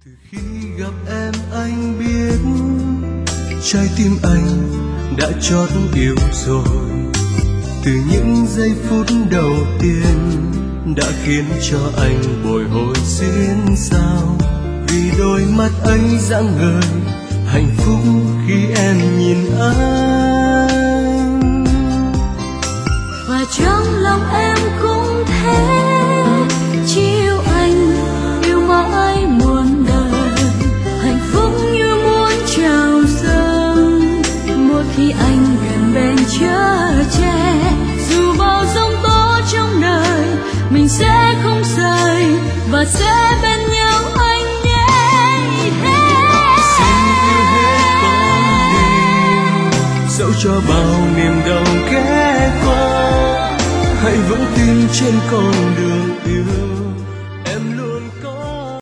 Khi gặp em anh biết trái tim anh đã chót yêu rồi. Từ những giây phút đầu tiên đã khiến cho anh bồi hồi xuyên sao. Vì đôi mắt ấy rạng ngời hạnh phúc khi em nhìn anh. Và trong lòng em cũng thế, chỉ yêu anh, yêu mãi muôn đời. Hạnh phúc như muốn trào dâng mỗi khi anh gần bên chở che. Dù bao giông tố trong đời mình sẽ không rời và sẽ bên nhau anh nhé. Xin yêu hết con tim, dẫu cho bao niềm đau ghé qua, hãy vững tin trên con đường yêu.